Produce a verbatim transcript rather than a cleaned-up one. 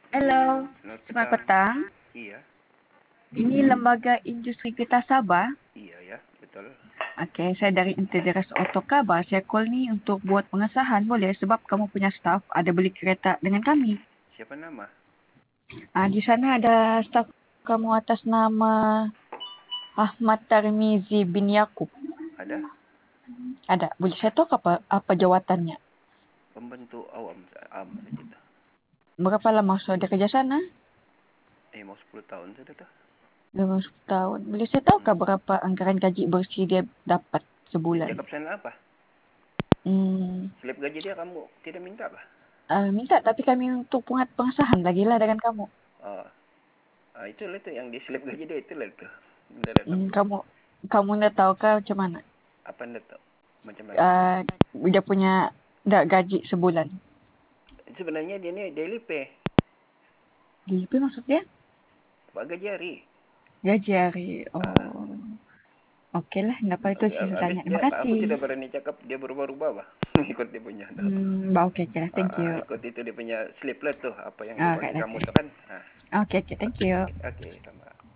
Halo, Selamat selamat petang. petang. Iya, Ini Lembaga Industri Kita Sabah. iya ya, betul. Okey, saya dari Integras Auto Kabar. Saya call ni untuk buat pengesahan, boleh? Sebab kamu punya staf ada beli kereta dengan kami. Siapa nama? Ah, di sana ada staf kamu atas nama Ahmad Tarmizi bin Yaakob. Ada? Ada. Boleh saya tahu apa apa jawatannya? Pembantu awam, am saja tu. Berapa lama sudah kerja sana? Eh, mau sepuluh tahun sudah tu. Dalam sepuluh tahun. Boleh saya tahukah Hmm. berapa anggaran gaji bersih dia dapat Dia sebulan? cakap sana apa? Hmm, Slip gaji dia kamu tidak minta apa? ah, minta tapi kami untuk buat pengesahan lagi lah dengan kamu. Oh, ah, itulah tu yang di slip gaji dia itulah tu. Bentar Hmm, kamu. kamu kamu nak tahu kah macam mana? Apa anda tahu? Macam mana? Uh, dia punya dah gaji sebulan. Sebenarnya dia ni daily pay. G P maksud dia? Pak gaji hari. Gaji hari. Ah, Oh. Okey lah, dapat itu saya habis tanya. Terima dia, aku kasih. tidak berani cakap dia berubah-ubah bah. Ikut dia punya tu. Hmm, bah okey okey lah. Thank Ah, you. ikut itu dia punya slip lah tu. Apa yang dia bagi Alright, kamu okay. tu kan. Ah. Okay, okay. Thank Okey, you. okey, okey, sama.